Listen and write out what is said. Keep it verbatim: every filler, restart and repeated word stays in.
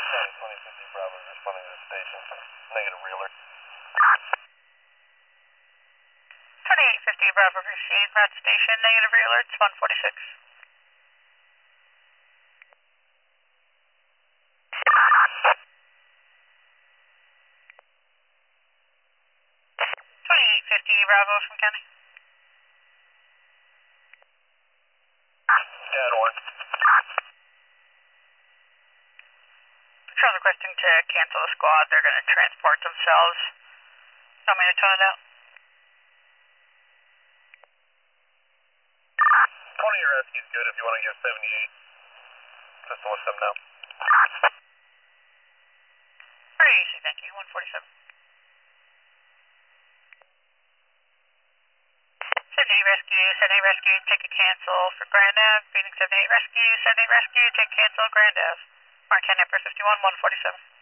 twenty fifty Bravo responding to the station. Negative reeler. twenty-eight fifty Bravo received, Mount Station, negative reeler, it's one forty-six. twenty-eight fifty Bravo from County. Dead one. Patrol requesting to cancel the squad, they're going to transport themselves. Want me to tone it out? twenty your rescue's good if you want to give seventy-eight. Just to let them know. Very easy, thank you, one forty-seven. seventy-eight Rescue, seventy-eight Rescue, take a cancel for Grand Ave. Phoenix seventy-eight Rescue, seventy-eight Rescue, take cancel Grand Ave. Mark ten Emperor fifty-one, one forty-seven.